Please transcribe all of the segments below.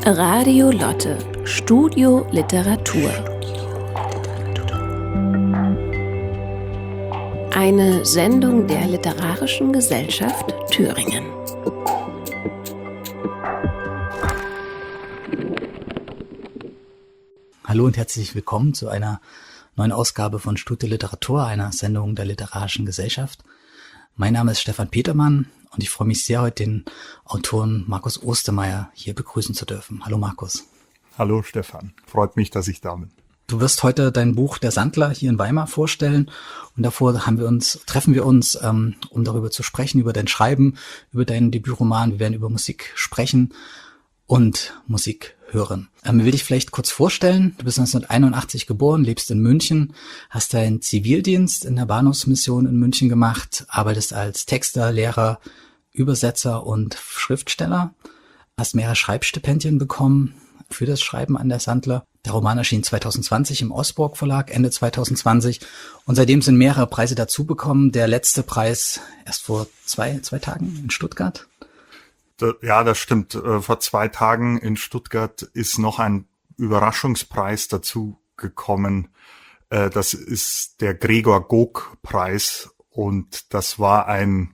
Radio Lotte, Studio Literatur. Eine Sendung der Literarischen Gesellschaft Thüringen. Hallo und herzlich willkommen zu einer neuen Ausgabe von Studio Literatur, einer Sendung der Literarischen Gesellschaft. Mein Name ist Stefan Petermann und ich freue mich sehr, heute den Autoren Markus Ostermeier hier begrüßen zu dürfen. Hallo Markus. Hallo Stefan, freut mich, dass ich da bin. Du wirst heute dein Buch Der Sandler hier in Weimar vorstellen und davor treffen wir uns, um darüber zu sprechen, über dein Schreiben, über deinen Debütroman. Wir werden über Musik sprechen und Musik hören. Ich will dich vielleicht kurz vorstellen. Du bist 1981 geboren, lebst in München, hast deinen Zivildienst in der Bahnhofsmission in München gemacht, arbeitest als Texter, Lehrer, Übersetzer und Schriftsteller, hast mehrere Schreibstipendien bekommen für das Schreiben an der Sandler. Der Roman erschien 2020 im Osborg Verlag, Ende 2020. Und seitdem sind mehrere Preise dazugekommen. Der letzte Preis erst vor zwei Tagen in Stuttgart. Ja, das stimmt. Vor 2 Tagen in Stuttgart ist noch ein Überraschungspreis dazu gekommen. Das ist der Gregor Gog-Preis und das war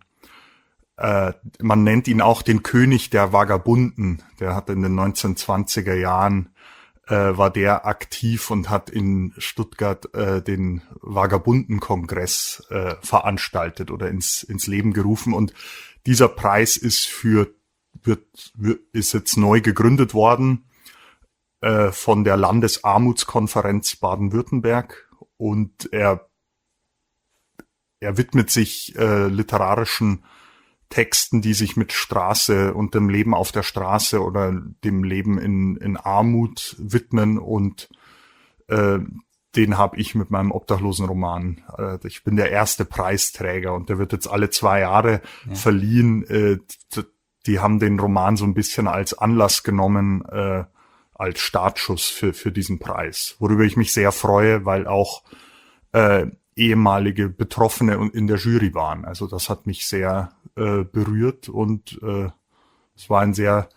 man nennt ihn auch den König der Vagabunden. Der hat in den 1920er Jahren war der aktiv und hat in Stuttgart den Vagabundenkongress veranstaltet oder ins Leben gerufen. Und dieser Preis ist ist jetzt neu gegründet worden von der Landesarmutskonferenz Baden-Württemberg und er widmet sich literarischen Texten, die sich mit Straße und dem Leben auf der Straße oder dem Leben in Armut widmen und den habe ich mit meinem Obdachlosenroman. Ich bin der erste Preisträger und der wird jetzt alle 2 Jahre verliehen. Die haben den Roman so ein bisschen als Anlass genommen, als Startschuss für diesen Preis, worüber ich mich sehr freue, weil auch ehemalige Betroffene in der Jury waren. Also das hat mich sehr berührt und es war ein sehr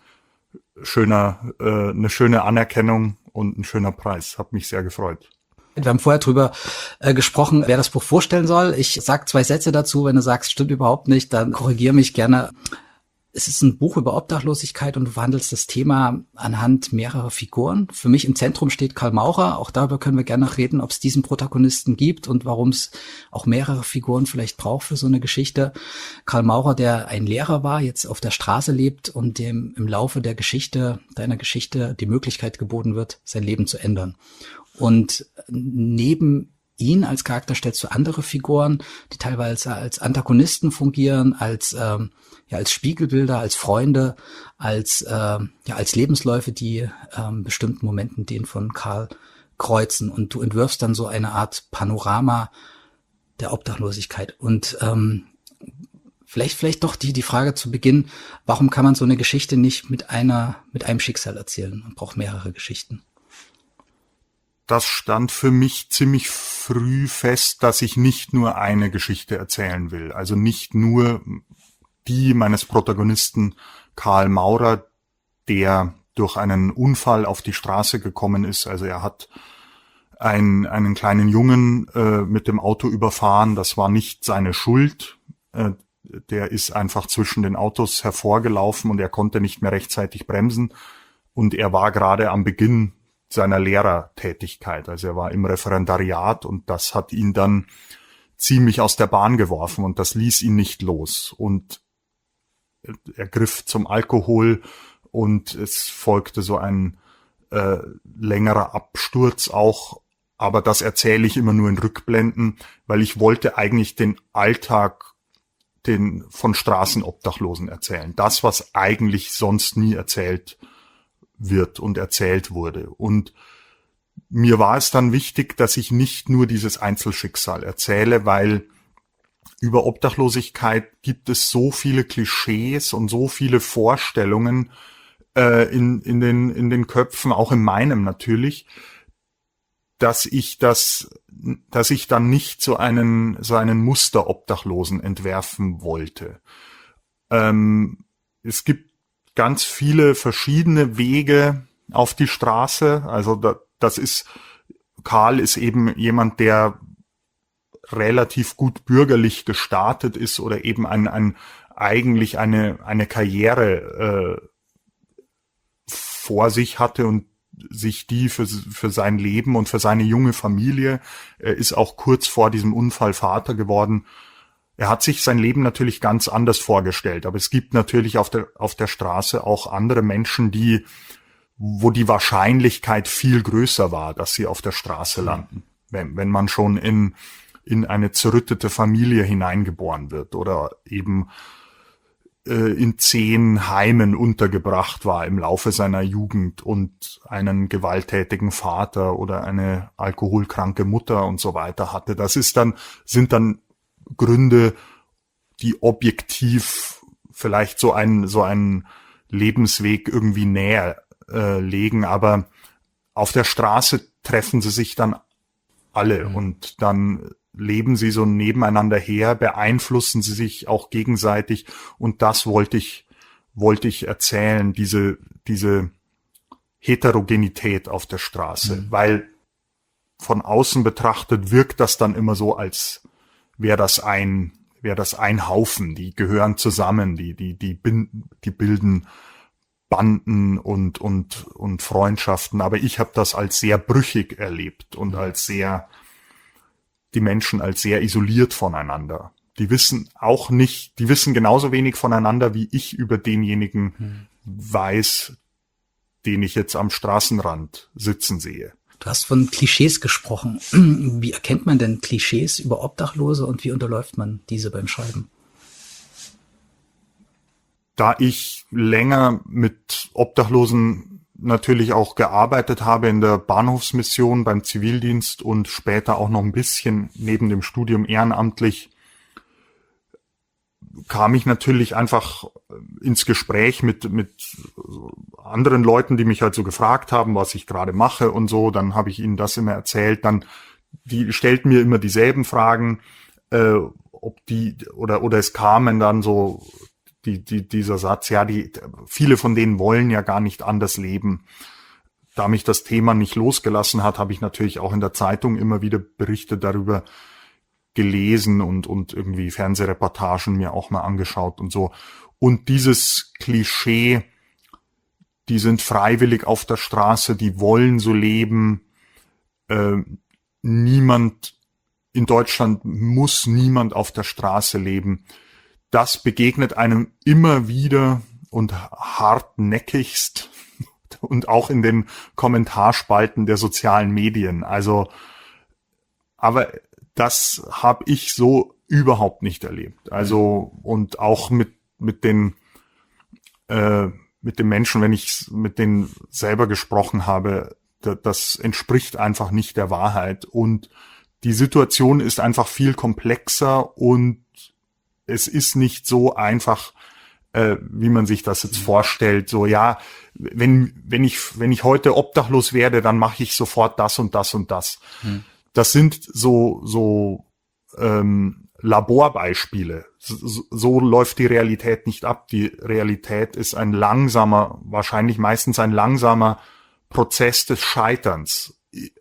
eine schöne Anerkennung und ein schöner Preis. Hat mich sehr gefreut. Wir haben vorher drüber gesprochen, wer das Buch vorstellen soll. Ich sag 2 Sätze dazu. Wenn du sagst, stimmt überhaupt nicht, dann korrigiere mich gerne. Es ist ein Buch über Obdachlosigkeit und du behandelst das Thema anhand mehrerer Figuren. Für mich im Zentrum steht Karl Maurer. Auch darüber können wir gerne noch reden, ob es diesen Protagonisten gibt und warum es auch mehrere Figuren vielleicht braucht für so eine Geschichte. Karl Maurer, der ein Lehrer war, jetzt auf der Straße lebt und dem im Laufe der deiner Geschichte die Möglichkeit geboten wird, sein Leben zu ändern. Und neben ihn als Charakter stellst du andere Figuren, die teilweise als Antagonisten fungieren, als Spiegelbilder, als Freunde, als Lebensläufe, die bestimmten Momenten den von Karl kreuzen. Und du entwirfst dann so eine Art Panorama der Obdachlosigkeit. Und vielleicht doch die Frage zu Beginn: Warum kann man so eine Geschichte nicht mit einem Schicksal erzählen? Man braucht mehrere Geschichten. Das stand für mich ziemlich früh fest, dass ich nicht nur eine Geschichte erzählen will. Also nicht nur die meines Protagonisten Karl Maurer, der durch einen Unfall auf die Straße gekommen ist. Also er hat einen kleinen Jungen mit dem Auto überfahren. Das war nicht seine Schuld. Der ist einfach zwischen den Autos hervorgelaufen und er konnte nicht mehr rechtzeitig bremsen. Und er war gerade am Beginn seiner Lehrertätigkeit. Also er war im Referendariat und das hat ihn dann ziemlich aus der Bahn geworfen und das ließ ihn nicht los. Und er griff zum Alkohol und es folgte so ein längerer Absturz auch. Aber das erzähle ich immer nur in Rückblenden, weil ich wollte eigentlich den Alltag von Straßenobdachlosen erzählen. Das, was eigentlich sonst nie erzählt wird und erzählt wurde. Und mir war es dann wichtig, dass ich nicht nur dieses Einzelschicksal erzähle, weil über Obdachlosigkeit gibt es so viele Klischees und so viele Vorstellungen in den Köpfen, auch in meinem natürlich, dass ich dann nicht so einen Musterobdachlosen entwerfen wollte. Es gibt ganz viele verschiedene Wege auf die Straße. Also Karl ist eben jemand, der relativ gut bürgerlich gestartet ist oder eben eigentlich eine Karriere vor sich hatte und sich die für sein Leben und für seine junge Familie, ist auch kurz vor diesem Unfall Vater geworden. Er hat sich sein Leben natürlich ganz anders vorgestellt, aber es gibt natürlich auf der Straße auch andere Menschen, wo die Wahrscheinlichkeit viel größer war, dass sie auf der Straße landen, wenn man schon in eine zerrüttete Familie hineingeboren wird oder eben in 10 Heimen untergebracht war im Laufe seiner Jugend und einen gewalttätigen Vater oder eine alkoholkranke Mutter und so weiter hatte. Sind dann Gründe, die objektiv vielleicht so einen Lebensweg irgendwie näher legen, aber auf der Straße treffen sie sich dann alle und dann leben sie so nebeneinander her, beeinflussen sie sich auch gegenseitig und das wollte ich erzählen, diese Heterogenität auf der Straße, weil von außen betrachtet wirkt das dann immer so, als wäre das ein Haufen, die gehören zusammen, die bilden Banden und Freundschaften, aber ich habe das als sehr brüchig erlebt und die Menschen als sehr isoliert voneinander. Die wissen genauso wenig voneinander, wie ich über denjenigen weiß, den ich jetzt am Straßenrand sitzen sehe. Du hast von Klischees gesprochen. Wie erkennt man denn Klischees über Obdachlose und wie unterläuft man diese beim Schreiben? Da ich länger mit Obdachlosen natürlich auch gearbeitet habe in der Bahnhofsmission beim Zivildienst und später auch noch ein bisschen neben dem Studium ehrenamtlich, kam ich natürlich einfach ins Gespräch mit anderen Leuten, die mich halt so gefragt haben, was ich gerade mache und so. Dann habe ich ihnen das immer erzählt. Die stellten mir immer dieselben Fragen, oder es kamen dann so dieser Satz, ja, viele von denen wollen ja gar nicht anders leben. Da mich das Thema nicht losgelassen hat, habe ich natürlich auch in der Zeitung immer wieder Berichte darüber gelesen und irgendwie Fernsehreportagen mir auch mal angeschaut und so. Und dieses Klischee, die sind freiwillig auf der Straße, die wollen so leben. Niemand in Deutschland muss auf der Straße leben. Das begegnet einem immer wieder und hartnäckigst und auch in den Kommentarspalten der sozialen Medien. Aber das habe ich so überhaupt nicht erlebt. Also und auch mit den Menschen, wenn ich mit denen selber gesprochen habe, das entspricht einfach nicht der Wahrheit. Und die Situation ist einfach viel komplexer und es ist nicht so einfach, wie man sich das jetzt vorstellt. So, ja, wenn ich heute obdachlos werde, dann mache ich sofort das und das und das. Das sind so Laborbeispiele. So läuft die Realität nicht ab. Die Realität ist wahrscheinlich meistens ein langsamer Prozess des Scheiterns. Die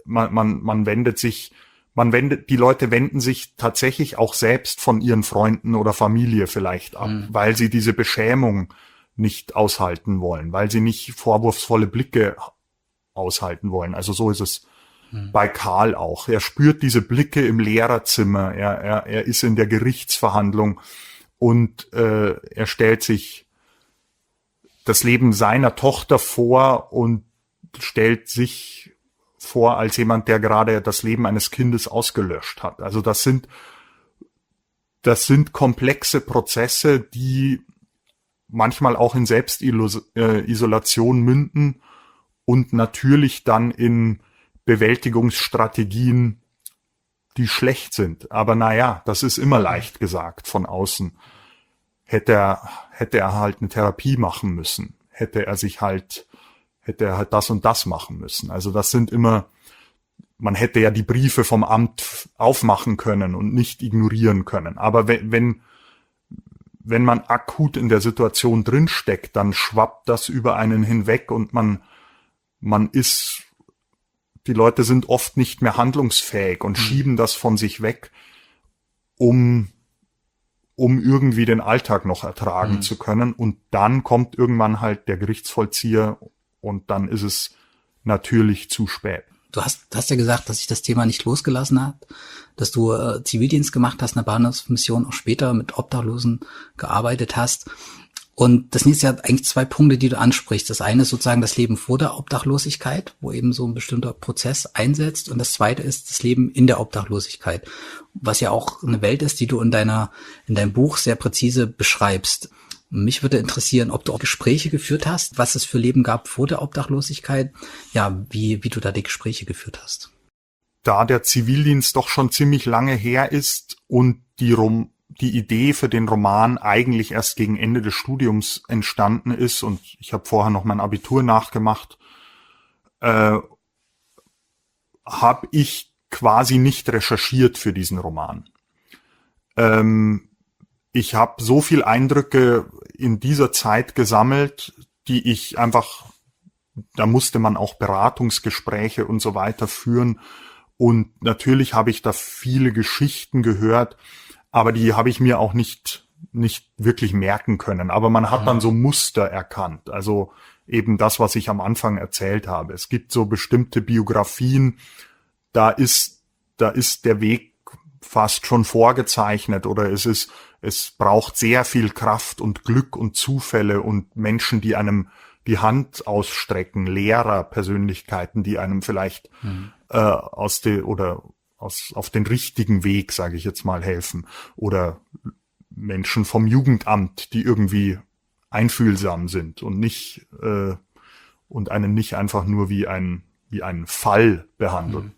Leute wenden sich tatsächlich auch selbst von ihren Freunden oder Familie vielleicht ab, weil sie diese Beschämung nicht aushalten wollen, weil sie nicht vorwurfsvolle Blicke aushalten wollen. Also so ist es bei Karl auch. Er spürt diese Blicke im Lehrerzimmer. Er ist in der Gerichtsverhandlung und er stellt sich das Leben seiner Tochter vor und stellt sich vor als jemand, der gerade das Leben eines Kindes ausgelöscht hat. Also das sind komplexe Prozesse, die manchmal auch in Selbstisolation münden und natürlich dann in Bewältigungsstrategien, die schlecht sind. Aber naja, das ist immer leicht gesagt von außen. Hätte er halt eine Therapie machen müssen, hätte er halt das und das machen müssen. Also das sind immer, man hätte ja die Briefe vom Amt aufmachen können und nicht ignorieren können. Aber wenn wenn man akut in der Situation drinsteckt, dann schwappt das über einen hinweg und die Leute sind oft nicht mehr handlungsfähig und schieben das von sich weg, um irgendwie den Alltag noch ertragen zu können. Und dann kommt irgendwann halt der Gerichtsvollzieher und dann ist es natürlich zu spät. Du hast ja gesagt, dass sich das Thema nicht losgelassen hat, dass du Zivildienst gemacht hast, eine Bahnhofsmission, auch später mit Obdachlosen gearbeitet hast. Und das sind jetzt ja eigentlich zwei Punkte, die du ansprichst. Das eine ist sozusagen das Leben vor der Obdachlosigkeit, wo eben so ein bestimmter Prozess einsetzt. Und das zweite ist das Leben in der Obdachlosigkeit, was ja auch eine Welt ist, die du in deinem Buch sehr präzise beschreibst. Mich würde interessieren, ob du auch Gespräche geführt hast, was es für Leben gab vor der Obdachlosigkeit. Ja, wie du da die Gespräche geführt hast. Da der Zivildienst doch schon ziemlich lange her ist und die Idee für den Roman eigentlich erst gegen Ende des Studiums entstanden ist und ich habe vorher noch mein Abitur nachgemacht, habe ich quasi nicht recherchiert für diesen Roman. Ich habe so viel Eindrücke in dieser Zeit gesammelt, die ich einfach, da musste man auch Beratungsgespräche und so weiter führen und natürlich habe ich da viele Geschichten gehört, aber die habe ich mir auch nicht wirklich merken können. Aber man hat dann so Muster erkannt. Also eben das, was ich am Anfang erzählt habe. Es gibt so bestimmte Biografien, da ist der Weg fast schon vorgezeichnet oder es braucht sehr viel Kraft und Glück und Zufälle und Menschen, die einem die Hand ausstrecken, Lehrer, Persönlichkeiten, die einem vielleicht auf den richtigen Weg, sage ich jetzt mal, helfen. Oder Menschen vom Jugendamt, die irgendwie einfühlsam sind und nicht und einen nicht einfach nur wie einen Fall behandeln.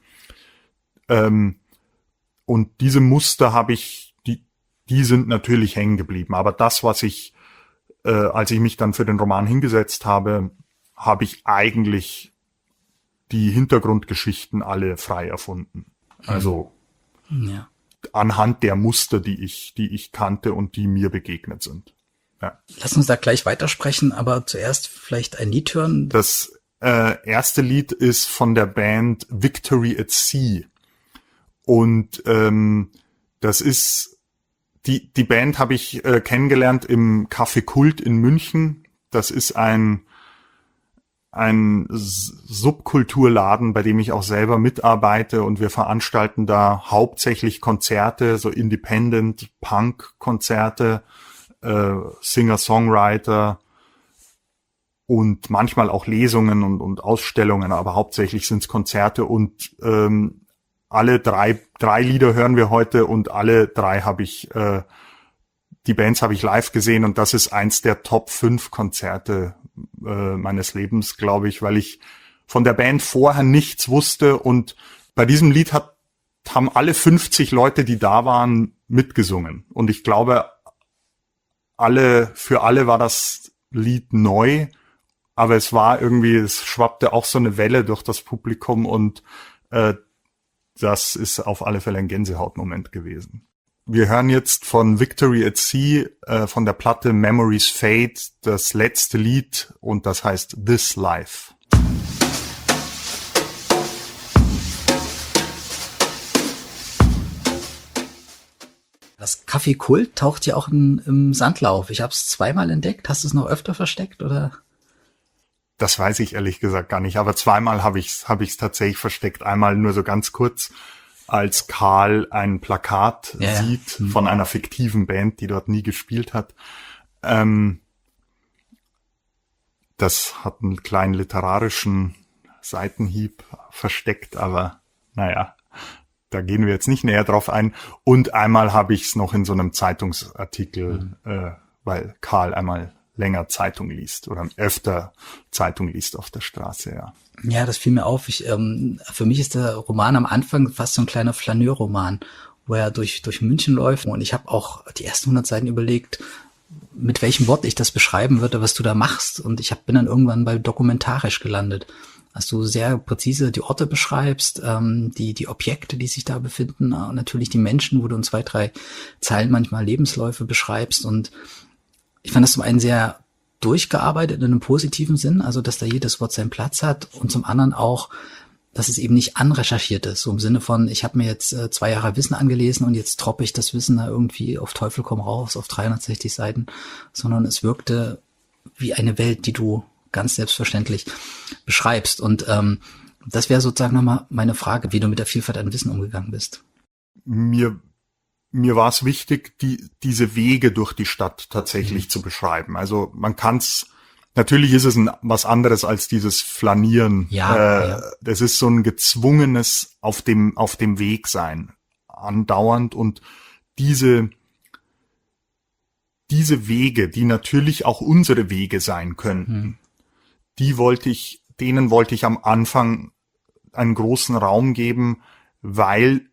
Und diese Muster habe ich, die sind natürlich hängen geblieben. Aber das, was ich, als ich mich dann für den Roman hingesetzt habe, habe ich eigentlich die Hintergrundgeschichten alle frei erfunden. Also anhand der Muster, die ich kannte und die mir begegnet sind. Ja. Lass uns da gleich weitersprechen, aber zuerst vielleicht ein Lied hören. Das erste Lied ist von der Band Victory at Sea. Und das ist die Band habe ich kennengelernt im Café Kult in München. Das ist ein Subkulturladen, bei dem ich auch selber mitarbeite und wir veranstalten da hauptsächlich Konzerte, so Independent-Punk-Konzerte, Singer-Songwriter und manchmal auch Lesungen und Ausstellungen, aber hauptsächlich sind es Konzerte und alle drei Lieder hören wir heute und alle drei die Bands habe ich live gesehen und das ist eins der Top 5 Konzerte meines Lebens, glaube ich, weil ich von der Band vorher nichts wusste und bei diesem Lied haben alle 50 Leute, die da waren, mitgesungen und ich glaube, für alle war das Lied neu, aber es schwappte auch so eine Welle durch das Publikum und das ist auf alle Fälle ein Gänsehautmoment gewesen. Wir hören jetzt von Victory at Sea von der Platte Memories Fade das letzte Lied und das heißt This Life. Das Café Kult taucht ja auch im Sandlauf. Ich habe es zweimal entdeckt. Hast du es noch öfter versteckt oder? Das weiß ich ehrlich gesagt gar nicht, aber zweimal habe ich's tatsächlich versteckt. Einmal nur so ganz kurz, als Karl ein Plakat sieht von einer fiktiven Band, die dort nie gespielt hat. Das hat einen kleinen literarischen Seitenhieb versteckt, aber naja, da gehen wir jetzt nicht näher drauf ein. Und einmal habe ich es noch in so einem Zeitungsartikel, weil Karl einmal länger Zeitung liest oder öfter Zeitung liest auf der Straße, ja. Ja, das fiel mir auf. Für mich ist der Roman am Anfang fast so ein kleiner Flaneur-Roman, wo er durch München läuft. Und ich habe auch die ersten 100 Seiten überlegt, mit welchem Wort ich das beschreiben würde, was du da machst. Und ich bin dann irgendwann bei dokumentarisch gelandet. Dass du sehr präzise die Orte beschreibst, die Objekte, die sich da befinden, natürlich die Menschen, wo du in 2, 3 Zeilen manchmal Lebensläufe beschreibst. Und ich fand das zum einen sehr durchgearbeitet in einem positiven Sinn, also dass da jedes Wort seinen Platz hat, und zum anderen auch, dass es eben nicht anrecherchiert ist, so im Sinne von, ich habe mir jetzt 2 Jahre Wissen angelesen und jetzt droppe ich das Wissen da irgendwie auf Teufel komm raus auf 360 Seiten, sondern es wirkte wie eine Welt, die du ganz selbstverständlich beschreibst. Und das wäre sozusagen nochmal meine Frage, wie du mit der Vielfalt an Wissen umgegangen bist. Mir war es wichtig, diese Wege durch die Stadt tatsächlich zu beschreiben. Also man kann's, natürlich ist es was anderes als dieses Flanieren. Ja. Das ist so ein gezwungenes auf dem Weg sein, andauernd. Und diese Wege, die natürlich auch unsere Wege sein könnten, denen wollte ich am Anfang einen großen Raum geben, weil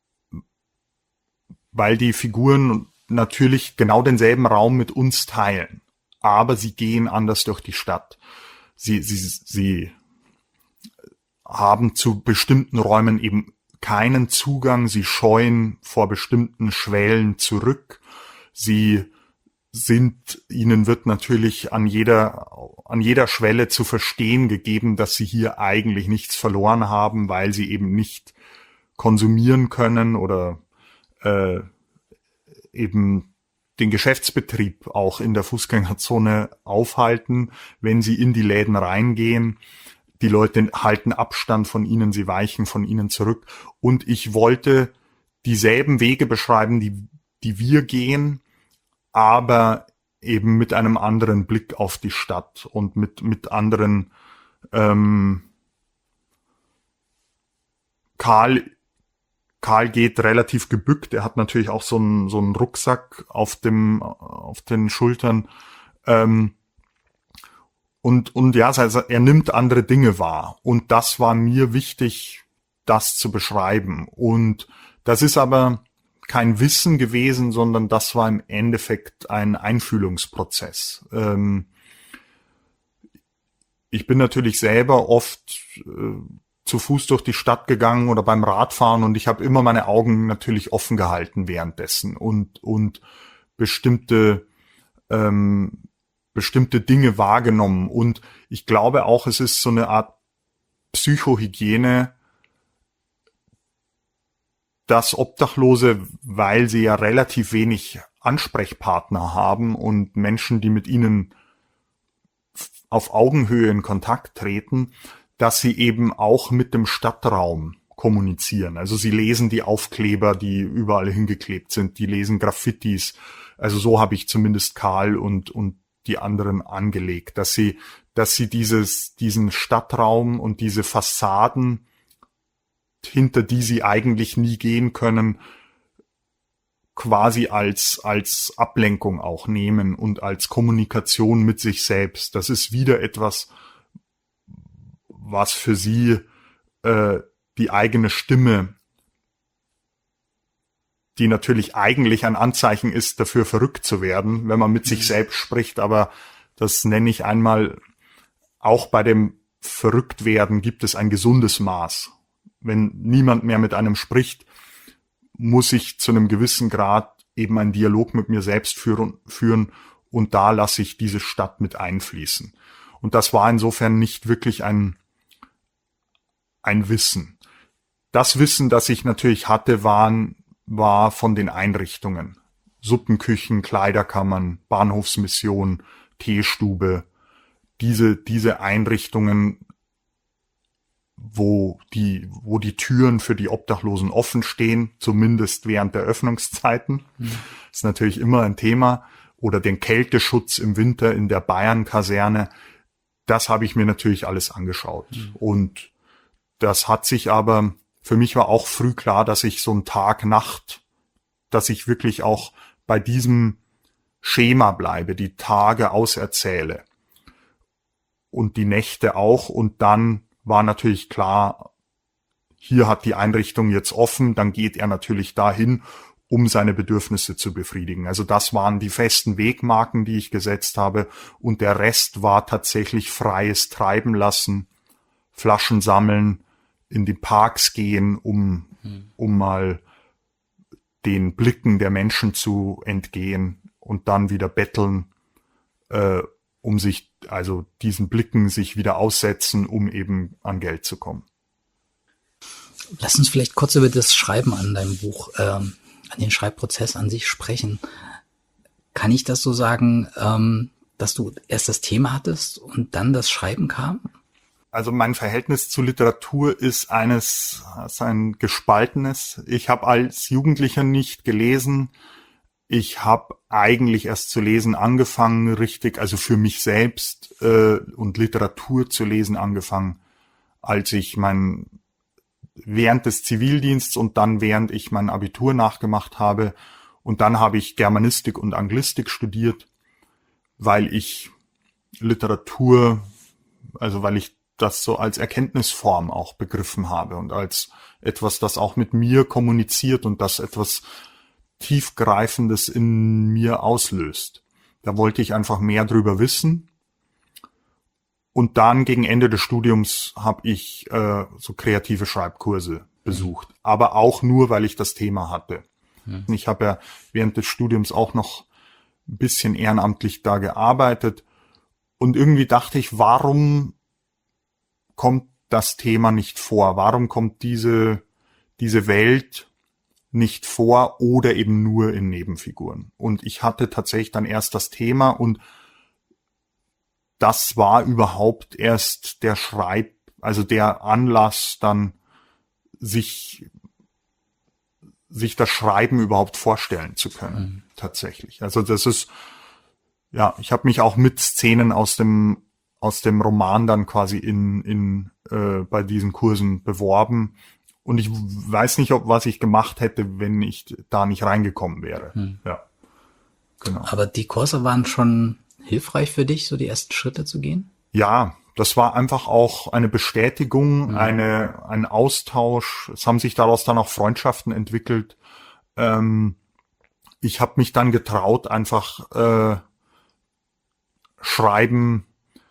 die Figuren natürlich genau denselben Raum mit uns teilen. Aber sie gehen anders durch die Stadt. Sie haben zu bestimmten Räumen eben keinen Zugang. Sie scheuen vor bestimmten Schwellen zurück. Ihnen wird natürlich an jeder Schwelle zu verstehen gegeben, dass sie hier eigentlich nichts verloren haben, weil sie eben nicht konsumieren können oder eben den Geschäftsbetrieb auch in der Fußgängerzone aufhalten, wenn sie in die Läden reingehen. Die Leute halten Abstand von ihnen, sie weichen von ihnen zurück. Und ich wollte dieselben Wege beschreiben, die wir gehen, aber eben mit einem anderen Blick auf die Stadt und mit anderen. Karl geht relativ gebückt. Er hat natürlich auch so einen Rucksack auf den Schultern. Und ja, also er nimmt andere Dinge wahr. Und das war mir wichtig, das zu beschreiben. Und das ist aber kein Wissen gewesen, sondern das war im Endeffekt ein Einfühlungsprozess. Ich bin natürlich selber oft zu Fuß durch die Stadt gegangen oder beim Radfahren, und ich habe immer meine Augen natürlich offen gehalten währenddessen und bestimmte Dinge wahrgenommen. Und ich glaube auch, es ist so eine Art Psychohygiene, dass Obdachlose, weil sie ja relativ wenig Ansprechpartner haben und Menschen, die mit ihnen auf Augenhöhe in Kontakt treten, dass sie eben auch mit dem Stadtraum kommunizieren. Also sie lesen die Aufkleber, die überall hingeklebt sind, die lesen Graffitis. Also so habe ich zumindest Karl und die anderen angelegt, dass sie diesen Stadtraum und diese Fassaden, hinter die sie eigentlich nie gehen können, quasi als Ablenkung auch nehmen und als Kommunikation mit sich selbst. Das ist wieder etwas, was für sie die eigene Stimme, die natürlich eigentlich ein Anzeichen ist, dafür verrückt zu werden, wenn man mit sich selbst spricht. Aber das nenne ich einmal, auch bei dem Verrücktwerden gibt es ein gesundes Maß. Wenn niemand mehr mit einem spricht, muss ich zu einem gewissen Grad eben einen Dialog mit mir selbst führen, und da lasse ich diese Stadt mit einfließen. Und das war insofern nicht wirklich ein Wissen. Das Wissen, das ich natürlich hatte, war von den Einrichtungen. Suppenküchen, Kleiderkammern, Bahnhofsmission, Teestube, diese Einrichtungen, wo die Türen für die Obdachlosen offen stehen, zumindest während der Öffnungszeiten. Ist natürlich immer ein Thema. Oder den Kälteschutz im Winter in der Bayern-Kaserne. Das habe ich mir natürlich alles angeschaut. Und das hat sich aber, für mich war auch früh klar, dass ich so ein Tag-Nacht, dass ich wirklich auch bei diesem Schema bleibe, die Tage auserzähle. Und die Nächte auch. Und dann war natürlich klar, hier hat die Einrichtung jetzt offen, dann geht er natürlich dahin um seine Bedürfnisse zu befriedigen. Also das waren die festen Wegmarken, die ich gesetzt habe, und der Rest war tatsächlich freies Treiben lassen, Flaschen sammeln, in die Parks gehen, um mal den Blicken der Menschen zu entgehen und dann wieder betteln, um sich, also diesen Blicken sich wieder aussetzen, um eben an Geld zu kommen. Lass uns vielleicht kurz über das Schreiben an deinem Buch, an den Schreibprozess an sich sprechen. Kann ich das so sagen, dass du erst das Thema hattest und dann das Schreiben kam? Also mein Verhältnis zu Literatur ist ein gespaltenes. Ich habe als Jugendlicher nicht gelesen. Ich habe eigentlich erst zu lesen angefangen, richtig, also für mich selbst und Literatur zu lesen angefangen, als ich während des Zivildienstes und dann während ich mein Abitur nachgemacht habe. Und dann habe ich Germanistik und Anglistik studiert, weil ich Literatur, also weil ich das so als Erkenntnisform auch begriffen habe und als etwas, das auch mit mir kommuniziert und das etwas Tiefgreifendes in mir auslöst. Da wollte ich einfach mehr drüber wissen. Und dann gegen Ende des Studiums habe ich so kreative Schreibkurse besucht. Aber auch nur, weil ich das Thema hatte. Ich habe ja während des Studiums auch noch ein bisschen ehrenamtlich da gearbeitet. Und irgendwie dachte ich, warum kommt das Thema nicht vor? Warum kommt diese Welt nicht vor oder eben nur in Nebenfiguren? Und ich hatte tatsächlich dann erst das Thema, und das war überhaupt erst also der Anlass, dann sich das Schreiben überhaupt vorstellen zu können, tatsächlich. Also das ist, ja, ich habe mich auch mit Szenen aus dem Roman dann quasi bei diesen Kursen beworben. Und ich weiß nicht, was ich gemacht hätte, wenn ich da nicht reingekommen wäre. Ja, genau. Aber die Kurse waren schon hilfreich für dich, so die ersten Schritte zu gehen? Ja, das war einfach auch eine Bestätigung, ein Austausch. Es haben sich daraus dann auch Freundschaften entwickelt. Ich habe mich dann getraut, einfach Schreiben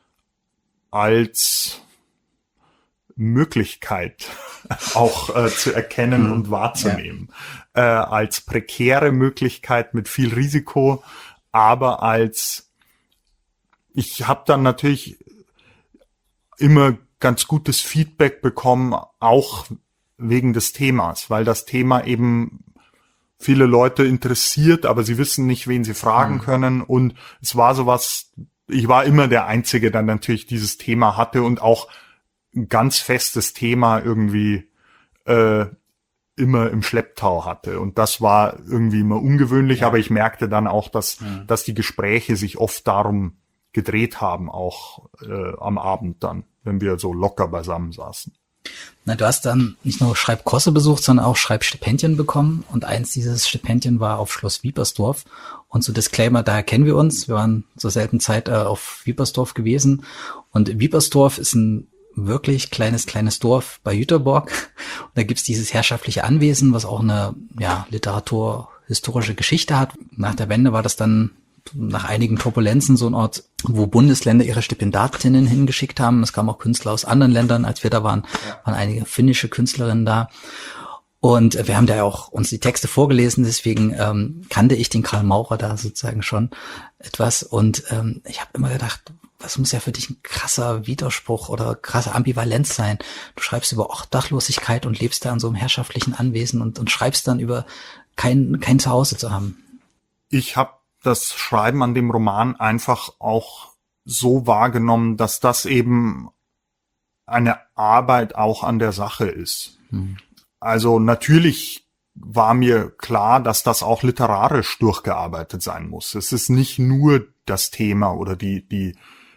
als Möglichkeit auch zu erkennen und wahrzunehmen. Als prekäre Möglichkeit mit viel Risiko, aber ich habe dann natürlich immer ganz gutes Feedback bekommen, auch wegen des Themas, weil das Thema eben viele Leute interessiert, aber sie wissen nicht, wen sie fragen können. Und es war sowas, ich war immer der Einzige, der natürlich dieses Thema hatte und auch ein ganz festes Thema irgendwie immer im Schlepptau hatte. Und das war irgendwie immer ungewöhnlich, aber ich merkte dann auch, dass die Gespräche sich oft darum gedreht haben, auch am Abend dann, wenn wir so locker beisammen saßen. Na, du hast dann nicht nur Schreibkurse besucht, sondern auch Schreibstipendien bekommen. Und eins dieses Stipendien war auf Schloss Wiepersdorf. Und so Disclaimer, daher kennen wir uns. Wir waren zur selben Zeit auf Wiepersdorf gewesen. Und Wiepersdorf ist ein wirklich kleines Dorf bei Jüterborg. Und da gibt's dieses herrschaftliche Anwesen, was auch eine literaturhistorische Geschichte hat. Nach der Wende war das dann nach einigen Turbulenzen so ein Ort, wo Bundesländer ihre Stipendatinnen hingeschickt haben. Es kamen auch Künstler aus anderen Ländern. Als wir da waren, waren einige finnische Künstlerinnen da. Und wir haben da ja auch uns die Texte vorgelesen, deswegen kannte ich den Karl Maurer da sozusagen schon etwas. Und ich habe immer gedacht, was muss ja für dich ein krasser Widerspruch oder krasse Ambivalenz sein? Du schreibst über Obdachlosigkeit und lebst da in so einem herrschaftlichen Anwesen und schreibst dann über kein Zuhause zu haben. Ich habe das Schreiben an dem Roman einfach auch so wahrgenommen, dass das eben eine Arbeit auch an der Sache ist. Also natürlich war mir klar, dass das auch literarisch durchgearbeitet sein muss. Es ist nicht nur das Thema oder die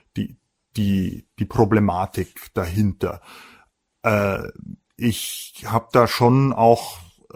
Problematik dahinter. Ich habe da schon auch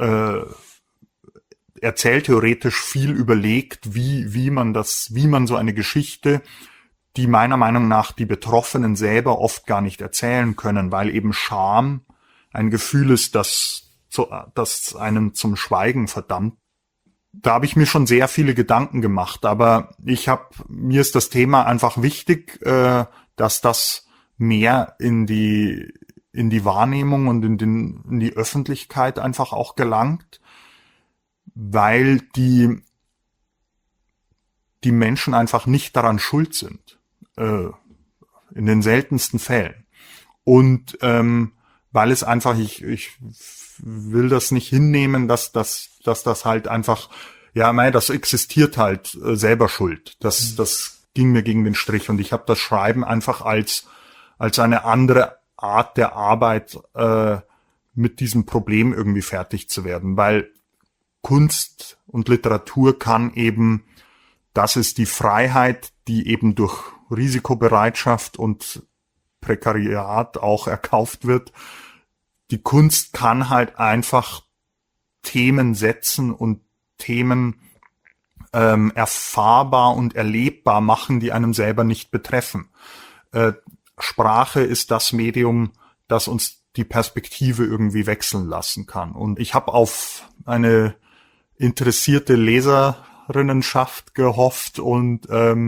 erzähltheoretisch viel überlegt, wie man so eine Geschichte, die meiner Meinung nach die Betroffenen selber oft gar nicht erzählen können, weil eben Scham ein Gefühl ist, das einen zum Schweigen verdammt, da habe ich mir schon sehr viele Gedanken gemacht, aber mir ist das Thema einfach wichtig, dass das mehr in die Wahrnehmung und in die Öffentlichkeit einfach auch gelangt, weil die Menschen einfach nicht daran schuld sind, in den seltensten Fällen. Und weil es einfach, ich will das nicht hinnehmen, dass das halt einfach, ja, das existiert halt, selber schuld. Das ging mir gegen den Strich, und ich habe das Schreiben einfach als eine andere Art der Arbeit, mit diesem Problem irgendwie fertig zu werden, weil Kunst und Literatur kann eben, das ist die Freiheit, die eben durch Risikobereitschaft und Prekariat auch erkauft wird. Die Kunst kann halt einfach Themen setzen und Themen erfahrbar und erlebbar machen, die einem selber nicht betreffen. Sprache ist das Medium, das uns die Perspektive irgendwie wechseln lassen kann. Und ich habe auf eine interessierte Leserinnenschaft gehofft und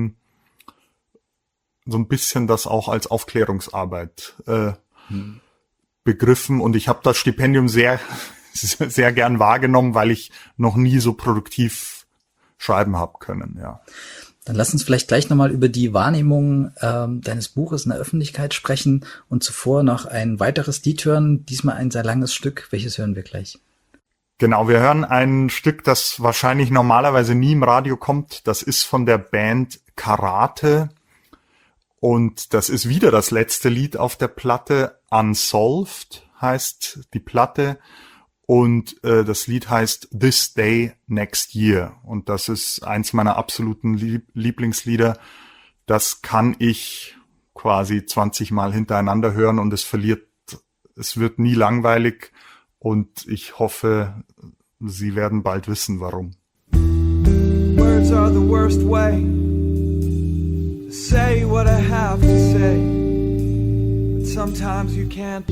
so ein bisschen das auch als Aufklärungsarbeit begriffen. Und ich habe das Stipendium sehr, sehr gern wahrgenommen, weil ich noch nie so produktiv schreiben habe können, ja. Dann lass uns vielleicht gleich nochmal über die Wahrnehmung deines Buches in der Öffentlichkeit sprechen und zuvor noch ein weiteres Lied hören, diesmal ein sehr langes Stück. Welches hören wir gleich? Genau, wir hören ein Stück, das wahrscheinlich normalerweise nie im Radio kommt. Das ist von der Band Karate und das ist wieder das letzte Lied auf der Platte. Unsolved heißt die Platte. Und das Lied heißt This Day Next Year. Und das ist eins meiner absoluten Lieblingslieder. Das kann ich quasi 20 Mal hintereinander hören und es wird nie langweilig. Und ich hoffe, Sie werden bald wissen, warum. Words are the worst way to say what I have to say. But sometimes you can't.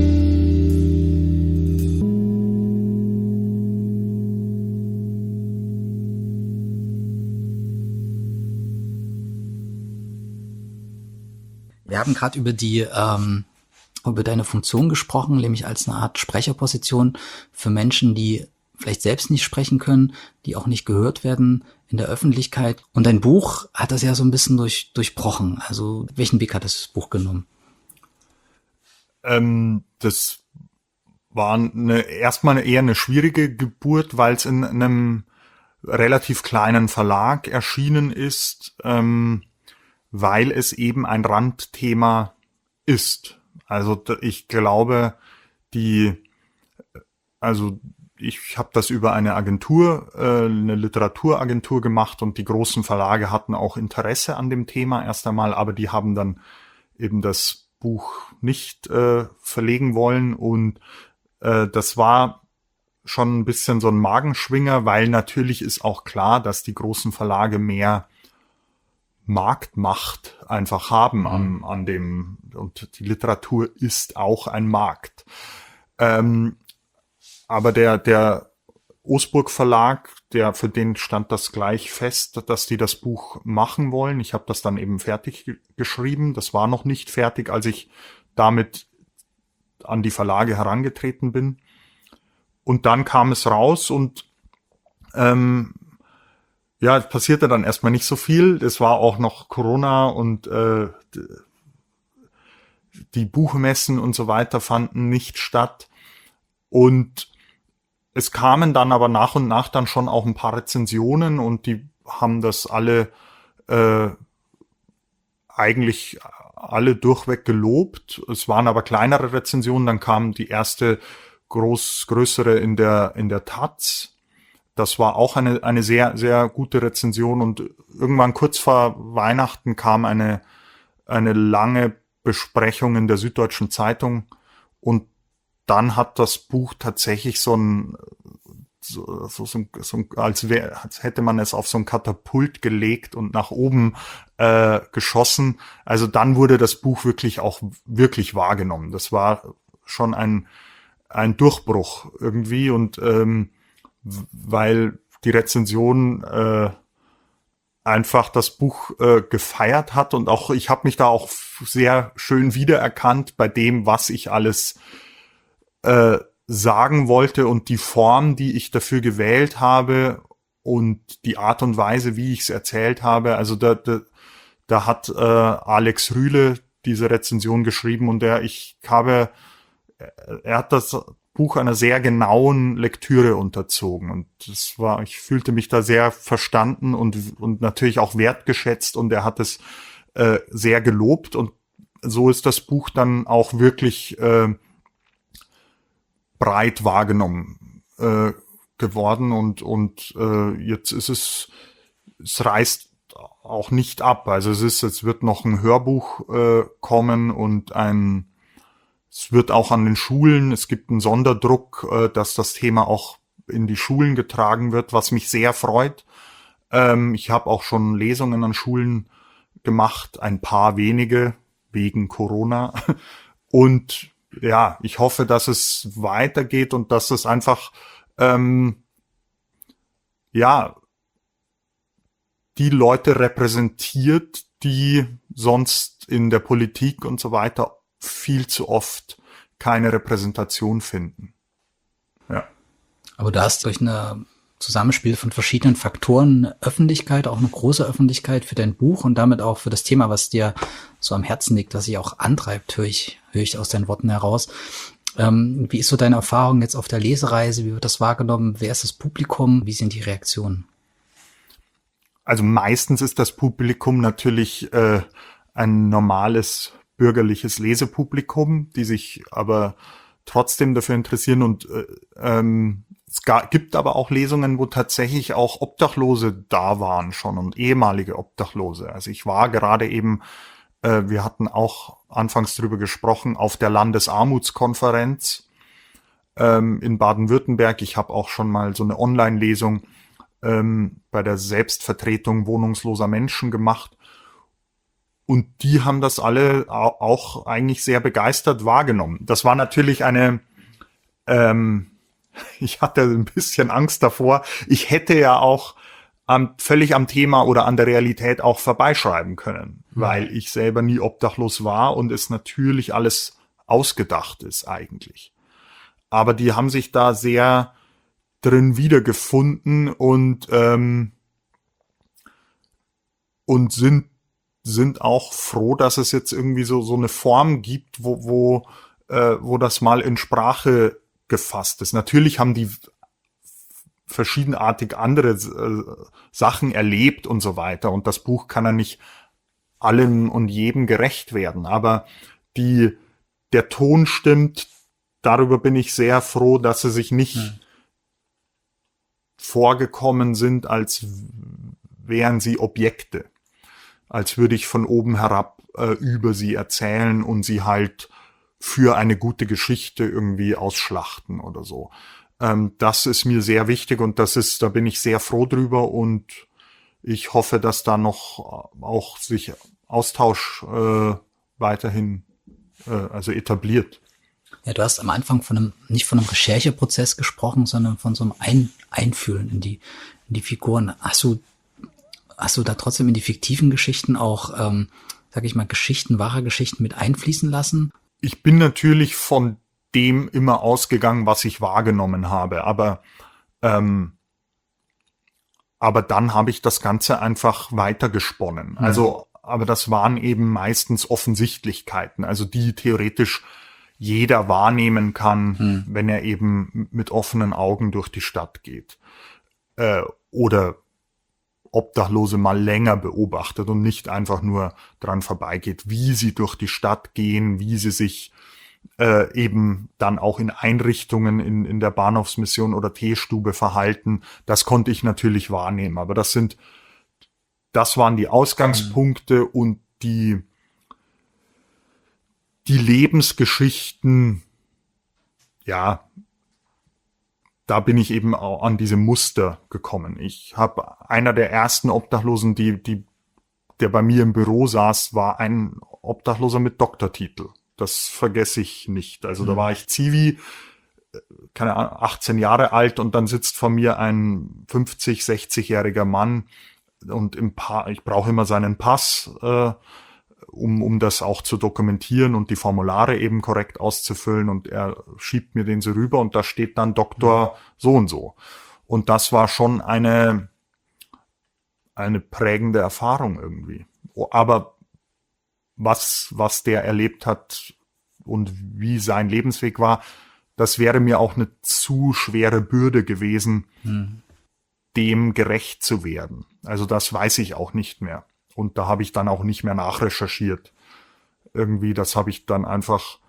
Wir haben gerade über deine Funktion gesprochen, nämlich als eine Art Sprecherposition für Menschen, die vielleicht selbst nicht sprechen können, die auch nicht gehört werden in der Öffentlichkeit. Und dein Buch hat das ja so ein bisschen durchbrochen. Also welchen Weg hat das Buch genommen? Das war erstmal eher eine schwierige Geburt, weil es in einem relativ kleinen Verlag erschienen ist, weil es eben ein Randthema ist. Also ich glaube, ich habe das über eine Agentur, eine Literaturagentur gemacht, und die großen Verlage hatten auch Interesse an dem Thema erst einmal, aber die haben dann eben das Buch nicht verlegen wollen, und das war schon ein bisschen so ein Magenschwinger, weil natürlich ist auch klar, dass die großen Verlage mehr Marktmacht einfach haben an dem, und die Literatur ist auch ein Markt. Aber der Osburg Verlag, für den stand das gleich fest, dass die das Buch machen wollen. Ich habe das dann eben fertig geschrieben. Das war noch nicht fertig, als ich damit an die Verlage herangetreten bin. Und dann kam es raus und es passierte dann erstmal nicht so viel. Es war auch noch Corona und die Buchmessen und so weiter fanden nicht statt. Und es kamen dann aber nach und nach dann schon auch ein paar Rezensionen, und die haben das eigentlich alle durchweg gelobt. Es waren aber kleinere Rezensionen. Dann kam die erste größere in der Taz. Das war auch eine sehr, sehr gute Rezension, und irgendwann kurz vor Weihnachten kam eine lange Besprechung in der Süddeutschen Zeitung, und dann hat das Buch tatsächlich als hätte man es auf so ein Katapult gelegt und nach oben geschossen. Also dann wurde das Buch wirklich wahrgenommen. Das war schon ein Durchbruch irgendwie, und weil die Rezension einfach das Buch gefeiert hat und auch ich habe mich da auch sehr schön wiedererkannt bei dem, was ich alles sagen wollte und die Form, die ich dafür gewählt habe und die Art und Weise, wie ich es erzählt habe. Also da hat Alex Rühle diese Rezension geschrieben und er hat das Buch einer sehr genauen Lektüre unterzogen und ich fühlte mich da sehr verstanden und natürlich auch wertgeschätzt und er hat es sehr gelobt und so ist das Buch dann auch wirklich breit wahrgenommen geworden und jetzt ist es reißt auch nicht ab. Also es wird noch ein Hörbuch kommen und es wird auch an den Schulen, es gibt einen Sonderdruck, dass das Thema auch in die Schulen getragen wird, was mich sehr freut. Ich habe auch schon Lesungen an Schulen gemacht, ein paar wenige wegen Corona. Und ja, ich hoffe, dass es weitergeht und dass es einfach die Leute repräsentiert, die sonst in der Politik und so weiter viel zu oft keine Repräsentation finden. Ja. Aber du hast durch ein Zusammenspiel von verschiedenen Faktoren eine Öffentlichkeit, auch eine große Öffentlichkeit für dein Buch und damit auch für das Thema, was dir so am Herzen liegt, was dich auch antreibt, höre ich aus deinen Worten heraus. Wie ist so deine Erfahrung jetzt auf der Lesereise? Wie wird das wahrgenommen? Wer ist das Publikum? Wie sind die Reaktionen? Also meistens ist das Publikum natürlich ein normales bürgerliches Lesepublikum, die sich aber trotzdem dafür interessieren und es gibt aber auch Lesungen, wo tatsächlich auch Obdachlose da waren schon und ehemalige Obdachlose. Also ich war gerade eben, wir hatten auch anfangs drüber gesprochen, auf der Landesarmutskonferenz in Baden-Württemberg. Ich habe auch schon mal so eine Online-Lesung bei der Selbstvertretung wohnungsloser Menschen gemacht. Und die haben das alle auch eigentlich sehr begeistert wahrgenommen. Das war natürlich ich hatte ein bisschen Angst davor. Ich hätte ja auch völlig am Thema oder an der Realität auch vorbeischreiben können, weil ich selber nie obdachlos war und es natürlich alles ausgedacht ist eigentlich. Aber die haben sich da sehr drin wiedergefunden und sind auch froh, dass es jetzt irgendwie so eine Form gibt, wo das mal in Sprache gefasst ist. Natürlich haben die verschiedenartig andere Sachen erlebt und so weiter und das Buch kann ja nicht allem und jedem gerecht werden, aber der Ton stimmt, darüber bin ich sehr froh, dass sie sich nicht vorgekommen sind, als wären sie Objekte, als würde ich von oben herab über sie erzählen und sie halt für eine gute Geschichte irgendwie ausschlachten oder so. Das ist mir sehr wichtig und da bin ich sehr froh drüber und ich hoffe, dass da noch auch sich Austausch weiterhin also etabliert. Ja, du hast am Anfang nicht von einem Rechercheprozess gesprochen, sondern von so einem Einfühlen in die Figuren. Hast du da trotzdem in die fiktiven Geschichten auch, sag ich mal, wahre Geschichten mit einfließen lassen? Ich bin natürlich von dem immer ausgegangen, was ich wahrgenommen habe, aber dann habe ich das Ganze einfach weitergesponnen. Also, aber das waren eben meistens Offensichtlichkeiten, also die theoretisch jeder wahrnehmen kann, wenn er eben mit offenen Augen durch die Stadt geht. Oder Obdachlose mal länger beobachtet und nicht einfach nur dran vorbeigeht, wie sie durch die Stadt gehen, wie sie sich eben dann auch in Einrichtungen in der Bahnhofsmission oder Teestube verhalten. Das konnte ich natürlich wahrnehmen, aber das waren die Ausgangspunkte und die Lebensgeschichten, ja, da bin ich eben auch an diese Muster gekommen. Ich habe einer der ersten Obdachlosen, der bei mir im Büro saß, war ein Obdachloser mit Doktortitel. Das vergesse ich nicht. Also da war ich Zivi keine Ahnung, 18 Jahre alt und dann sitzt vor mir ein 50, 60-jähriger Mann und ich brauche immer seinen Pass, um das auch zu dokumentieren und die Formulare eben korrekt auszufüllen, und er schiebt mir den so rüber und da steht dann Doktor so und so. Und das war schon eine prägende Erfahrung irgendwie. Aber was der erlebt hat und wie sein Lebensweg war, das wäre mir auch eine zu schwere Bürde gewesen, dem gerecht zu werden. Also das weiß ich auch nicht mehr. Und da habe ich dann auch nicht mehr nachrecherchiert. Irgendwie, das habe ich dann einfach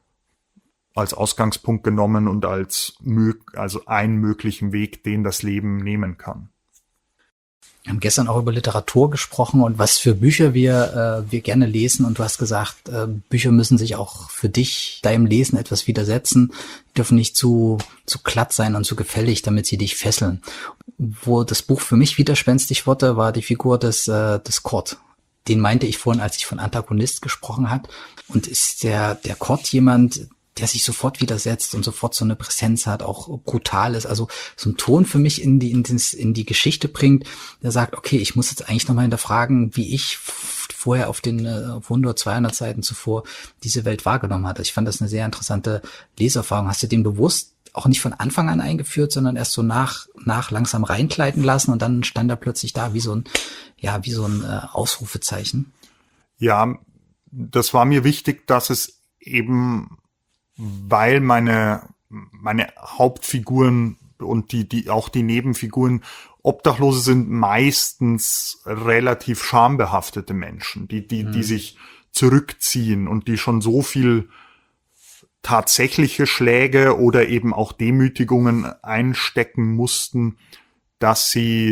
als Ausgangspunkt genommen und als einen möglichen Weg, den das Leben nehmen kann. Wir haben gestern auch über Literatur gesprochen und was für Bücher wir gerne lesen. Und du hast gesagt, Bücher müssen sich auch für dich, deinem Lesen etwas widersetzen, dürfen nicht zu glatt sein und zu gefällig, damit sie dich fesseln. Wo das Buch für mich widerspenstig wurde, war die Figur des Kurt. Den meinte ich vorhin, als ich von Antagonist gesprochen habe. Und ist der Kurt jemand, der sich sofort widersetzt und sofort so eine Präsenz hat, auch brutal ist, also so einen Ton für mich in die Geschichte bringt, der sagt, okay, ich muss jetzt eigentlich nochmal hinterfragen, wie ich vorher auf den 100, 200 Seiten zuvor diese Welt wahrgenommen hatte. Ich fand das eine sehr interessante Leseerfahrung. Hast du den bewusst auch nicht von Anfang an eingeführt, sondern erst so nach langsam reinkleiden lassen und dann stand er plötzlich da wie so ein Ausrufezeichen? Ja, das war mir wichtig, dass es eben, weil meine Hauptfiguren und auch die Nebenfiguren Obdachlose sind, meistens relativ schambehaftete Menschen, die sich zurückziehen und die schon so viel tatsächliche Schläge oder eben auch Demütigungen einstecken mussten, dass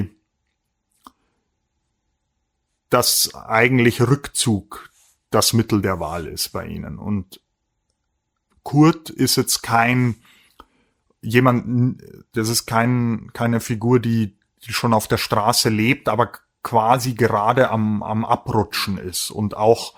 eigentlich Rückzug das Mittel der Wahl ist bei ihnen. Und Kurt ist jetzt keine Figur, die schon auf der Straße lebt, aber quasi gerade am Abrutschen ist. Und auch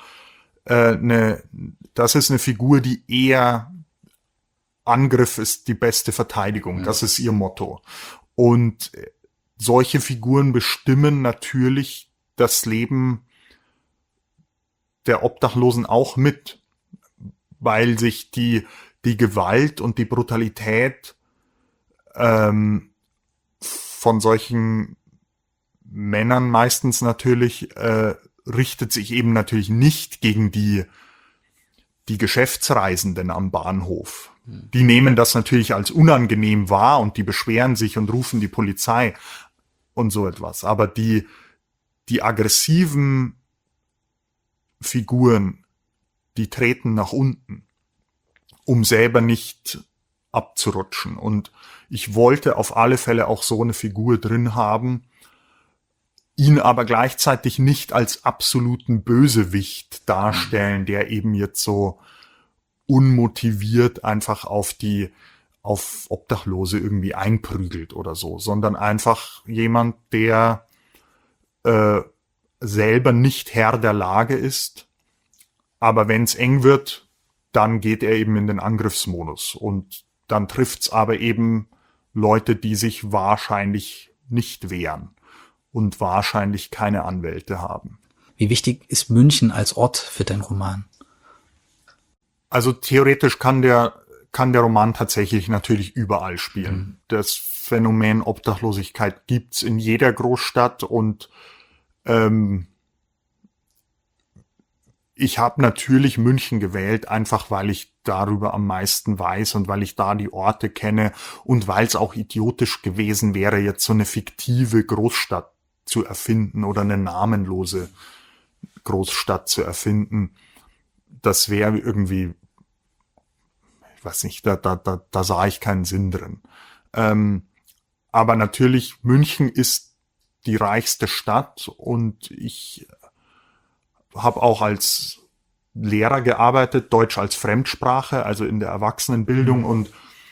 das ist eine Figur, die eher Angriff ist die beste Verteidigung. Das ist ihr Motto. Und solche Figuren bestimmen natürlich das Leben der Obdachlosen auch mit, weil sich die Gewalt und die Brutalität von solchen Männern meistens natürlich richtet sich eben natürlich nicht gegen die Geschäftsreisenden am Bahnhof. Die nehmen das natürlich als unangenehm wahr und die beschweren sich und rufen die Polizei und so etwas. Aber die aggressiven Figuren, die treten nach unten, um selber nicht abzurutschen. Und ich wollte auf alle Fälle auch so eine Figur drin haben, ihn aber gleichzeitig nicht als absoluten Bösewicht darstellen, der eben jetzt so unmotiviert einfach auf Obdachlose irgendwie einprügelt oder so, sondern einfach jemand, der selber nicht Herr der Lage ist, aber wenn es eng wird, dann geht er eben in den Angriffsmodus und dann trifft's aber eben Leute, die sich wahrscheinlich nicht wehren und wahrscheinlich keine Anwälte haben. Wie wichtig ist München als Ort für deinen Roman? Also theoretisch kann der Roman tatsächlich natürlich überall spielen. Das Phänomen Obdachlosigkeit gibt's in jeder Großstadt und ich habe natürlich München gewählt, einfach weil ich darüber am meisten weiß und weil ich da die Orte kenne und weil es auch idiotisch gewesen wäre, jetzt so eine fiktive Großstadt zu erfinden oder eine namenlose Großstadt zu erfinden. Das wäre irgendwie, ich weiß nicht, da sah ich keinen Sinn drin. Aber natürlich, München ist die reichste Stadt und ich habe auch als Lehrer gearbeitet, Deutsch als Fremdsprache, also in der Erwachsenenbildung, und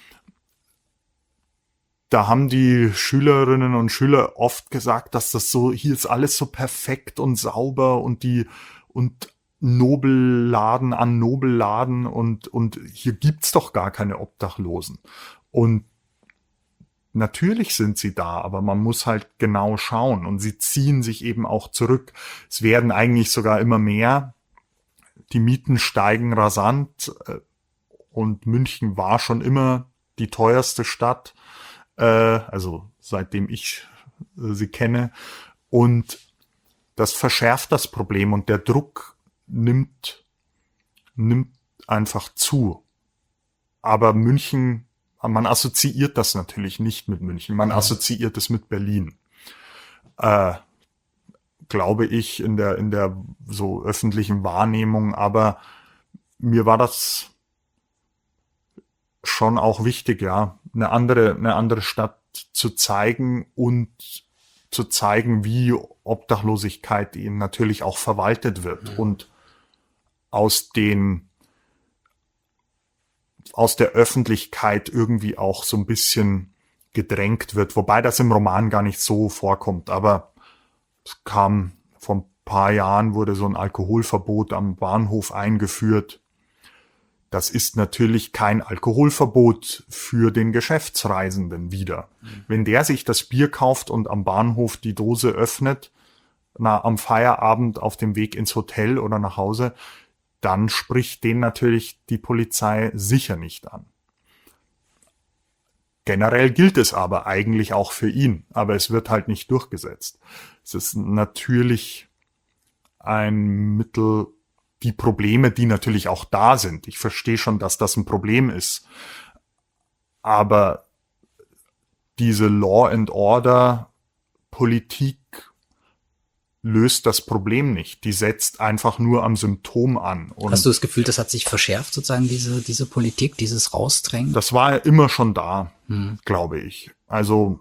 da haben die Schülerinnen und Schüler oft gesagt, dass das so, hier ist alles so perfekt und sauber und Nobelladen an Nobelladen und hier gibt's doch gar keine Obdachlosen. Und natürlich sind sie da, aber man muss halt genau schauen und sie ziehen sich eben auch zurück. Es werden eigentlich sogar immer mehr. Die Mieten steigen rasant und München war schon immer die teuerste Stadt, also seitdem ich sie kenne. Und das verschärft das Problem und der Druck nimmt einfach zu. Aber München, man assoziiert das natürlich nicht mit München, man assoziiert es mit Berlin. Glaube ich, in der so öffentlichen Wahrnehmung, aber mir war das schon auch wichtig, ja, eine andere Stadt zu zeigen und zu zeigen, wie Obdachlosigkeit eben natürlich auch verwaltet wird und aus der Öffentlichkeit irgendwie auch so ein bisschen gedrängt wird, wobei das im Roman gar nicht so vorkommt, aber es kam vor ein paar Jahren, wurde so ein Alkoholverbot am Bahnhof eingeführt. Das ist natürlich kein Alkoholverbot für den Geschäftsreisenden wieder. Wenn der sich das Bier kauft und am Bahnhof die Dose öffnet, am Feierabend auf dem Weg ins Hotel oder nach Hause, dann spricht den natürlich die Polizei sicher nicht an. Generell gilt es aber eigentlich auch für ihn, aber es wird halt nicht durchgesetzt. Es ist natürlich ein Mittel, die Probleme, die natürlich auch da sind. Ich verstehe schon, dass das ein Problem ist, aber diese Law and Order Politik löst das Problem nicht. Die setzt einfach nur am Symptom an. Und hast du das Gefühl, das hat sich verschärft, sozusagen, diese Politik, dieses Rausdrängen? Das war ja immer schon da, glaube ich. Also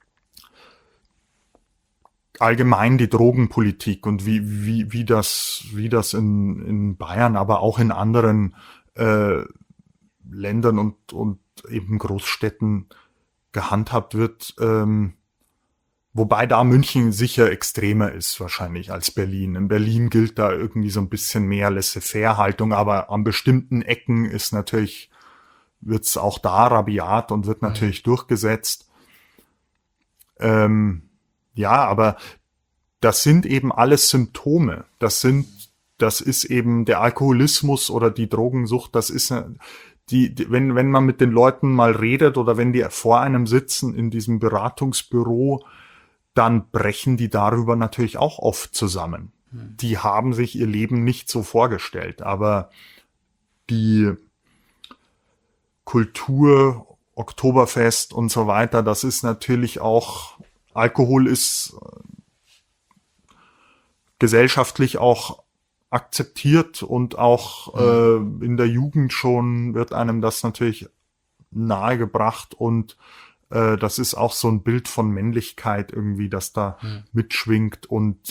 allgemein die Drogenpolitik und wie das in Bayern, aber auch in anderen Ländern und eben Großstädten gehandhabt wird, wobei da München sicher extremer ist wahrscheinlich als Berlin. In Berlin gilt da irgendwie so ein bisschen mehr Laissez-faire-Haltung, aber an bestimmten Ecken wird's auch da rabiat und wird natürlich durchgesetzt. Ja, aber das sind eben alles Symptome. Das ist eben der Alkoholismus oder die Drogensucht. Das ist wenn man mit den Leuten mal redet oder wenn die vor einem sitzen in diesem Beratungsbüro, dann brechen die darüber natürlich auch oft zusammen. Die haben sich ihr Leben nicht so vorgestellt, aber die Kultur, Oktoberfest und so weiter, das ist natürlich auch, Alkohol ist gesellschaftlich auch akzeptiert und auch in der Jugend schon wird einem das natürlich nahegebracht und das ist auch so ein Bild von Männlichkeit irgendwie, das da mitschwingt und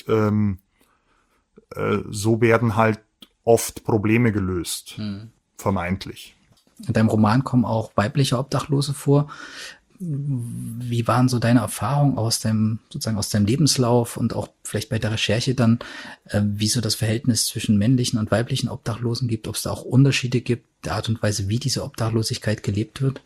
so werden halt oft Probleme gelöst, vermeintlich. In deinem Roman kommen auch weibliche Obdachlose vor. Wie waren so deine Erfahrungen aus deinem Lebenslauf und auch vielleicht bei der Recherche dann, wie so das Verhältnis zwischen männlichen und weiblichen Obdachlosen gibt, ob es da auch Unterschiede gibt, der Art und Weise, wie diese Obdachlosigkeit gelebt wird?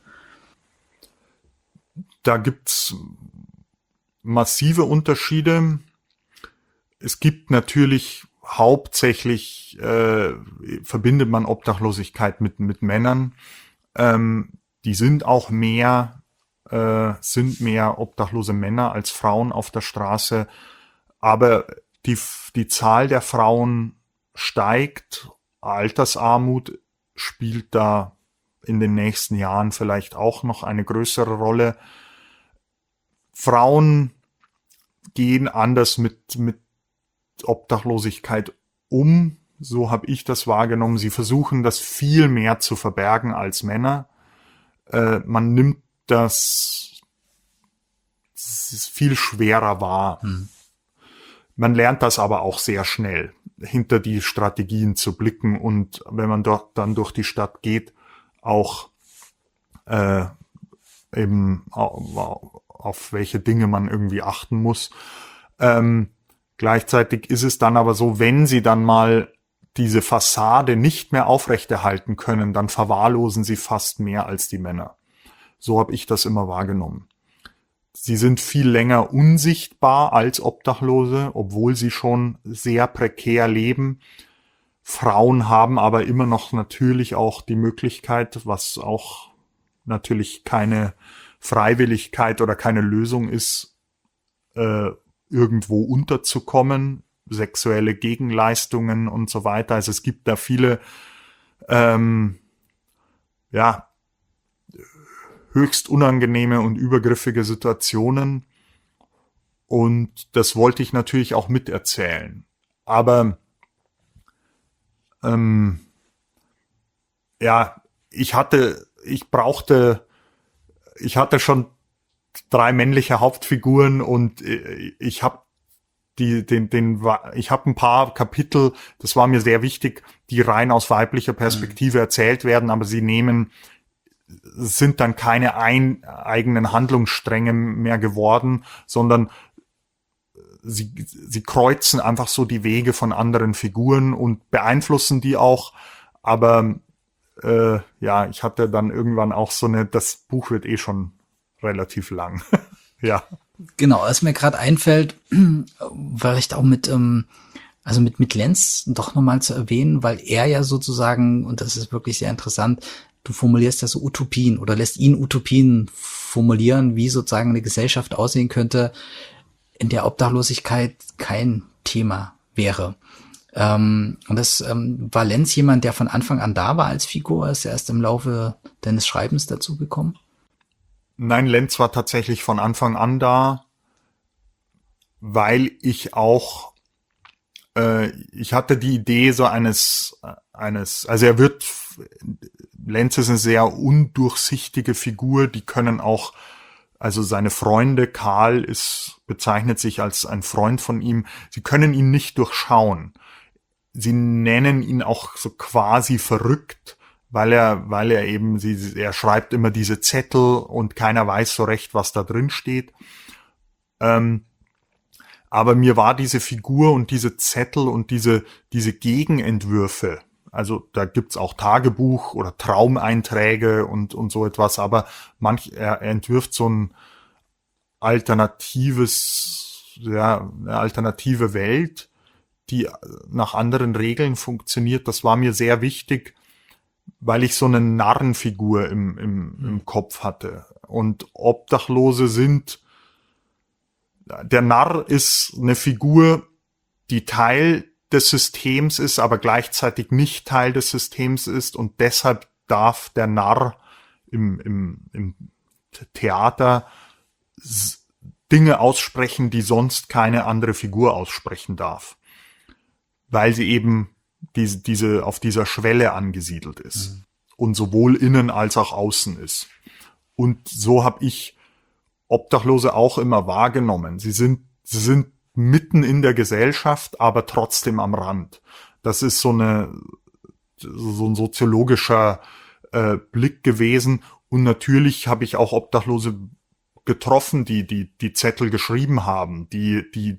Da gibt's massive Unterschiede. Es gibt natürlich hauptsächlich, verbindet man Obdachlosigkeit mit Männern. Die sind auch mehr obdachlose Männer als Frauen auf der Straße. Aber die Zahl der Frauen steigt. Altersarmut spielt da in den nächsten Jahren vielleicht auch noch eine größere Rolle. Frauen gehen anders mit Obdachlosigkeit um, so habe ich das wahrgenommen. Sie versuchen das viel mehr zu verbergen als Männer. Man nimmt das viel schwerer wahr. Man lernt das aber auch sehr schnell, hinter die Strategien zu blicken und wenn man dort dann durch die Stadt geht, auch eben auf welche Dinge man irgendwie achten muss. Gleichzeitig ist es dann aber so, wenn sie dann mal diese Fassade nicht mehr aufrechterhalten können, dann verwahrlosen sie fast mehr als die Männer. So habe ich das immer wahrgenommen. Sie sind viel länger unsichtbar als Obdachlose, obwohl sie schon sehr prekär leben. Frauen haben aber immer noch natürlich auch die Möglichkeit, was auch natürlich keine Freiwilligkeit oder keine Lösung ist, irgendwo unterzukommen, sexuelle Gegenleistungen und so weiter. Also es gibt da viele höchst unangenehme und übergriffige Situationen, und das wollte ich natürlich auch miterzählen. Aber ich hatte schon 3 männliche Hauptfiguren, und ich habe ich habe ein paar Kapitel, das war mir sehr wichtig, die rein aus weiblicher Perspektive erzählt werden, aber sie sind dann keine eigenen Handlungsstränge mehr geworden, sondern sie kreuzen einfach so die Wege von anderen Figuren und beeinflussen die auch. Aber ich hatte dann irgendwann auch das Buch wird schon relativ lang. Ja. Genau, was mir gerade einfällt, vielleicht auch mit Lenz doch nochmal zu erwähnen, weil er ja sozusagen, und das ist wirklich sehr interessant, du formulierst ja so Utopien oder lässt ihn Utopien formulieren, wie sozusagen eine Gesellschaft aussehen könnte, in der Obdachlosigkeit kein Thema wäre. Und das war Lenz jemand, der von Anfang an da war als Figur, ist er erst im Laufe deines Schreibens dazu gekommen? Nein, Lenz war tatsächlich von Anfang an da, weil ich auch, ich hatte die Idee so Lenz ist eine sehr undurchsichtige Figur, die können auch, also seine Freunde, Karl bezeichnet sich als ein Freund von ihm, sie können ihn nicht durchschauen. Sie nennen ihn auch so quasi verrückt, weil er eben, er schreibt immer diese Zettel und keiner weiß so recht, was da drin steht. Aber mir war diese Figur und diese Zettel und diese Gegenentwürfe, also da gibt's auch Tagebuch oder Traumeinträge und so etwas, aber er entwirft so ein eine alternative Welt, die nach anderen Regeln funktioniert. Das war mir sehr wichtig, weil ich so eine Narrenfigur im Kopf hatte. Und Obdachlose der Narr ist eine Figur, die Teil des Systems ist, aber gleichzeitig nicht Teil des Systems ist, und deshalb darf der Narr im Theater Dinge aussprechen, die sonst keine andere Figur aussprechen darf, weil sie eben diese auf dieser Schwelle angesiedelt ist und sowohl innen als auch außen ist. Und so habe ich Obdachlose auch immer wahrgenommen. Sie sind mitten in der Gesellschaft, aber trotzdem am Rand. Das ist so ein soziologischer Blick gewesen. Und natürlich habe ich auch Obdachlose getroffen, die Zettel geschrieben haben, die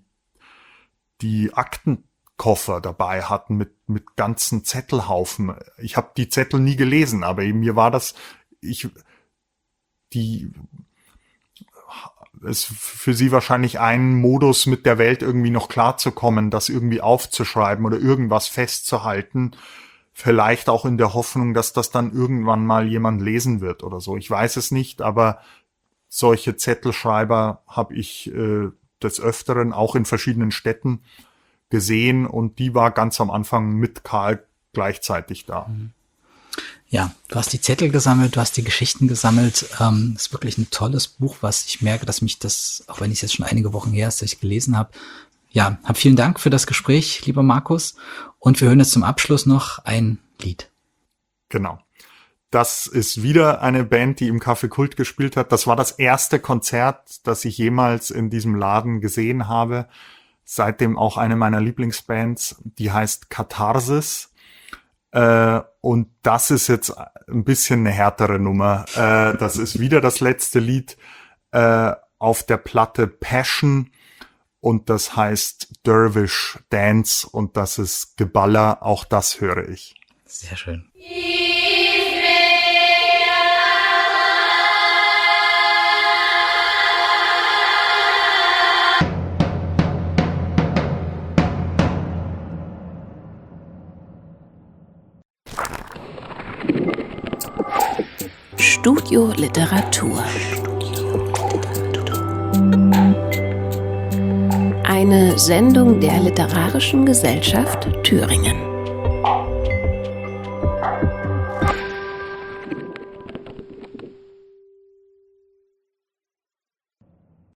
Aktenkoffer dabei hatten mit ganzen Zettelhaufen. Ich habe die Zettel nie gelesen, aber mir war ist für sie wahrscheinlich ein Modus, mit der Welt irgendwie noch klarzukommen, das irgendwie aufzuschreiben oder irgendwas festzuhalten. Vielleicht auch in der Hoffnung, dass das dann irgendwann mal jemand lesen wird oder so. Ich weiß es nicht, aber solche Zettelschreiber habe ich des Öfteren auch in verschiedenen Städten gesehen, und die war ganz am Anfang mit Karl gleichzeitig da. Ja, du hast die Zettel gesammelt, du hast die Geschichten gesammelt. Ist wirklich ein tolles Buch, was ich merke, dass mich das, auch wenn ich es jetzt schon einige Wochen her ist, dass ich gelesen habe. Ja, vielen Dank für das Gespräch, lieber Markus. Und wir hören jetzt zum Abschluss noch ein Lied. Genau. Das ist wieder eine Band, die im Café Kult gespielt hat. Das war das erste Konzert, das ich jemals in diesem Laden gesehen habe. Seitdem auch eine meiner Lieblingsbands, die heißt Katharsis. Und das ist jetzt ein bisschen eine härtere Nummer. Das ist wieder das letzte Lied auf der Platte Passion. und das heißt Dervish Dance und das ist Geballer, auch das höre ich. Sehr schön. Studio Literatur. Eine Sendung der Literarischen Gesellschaft Thüringen.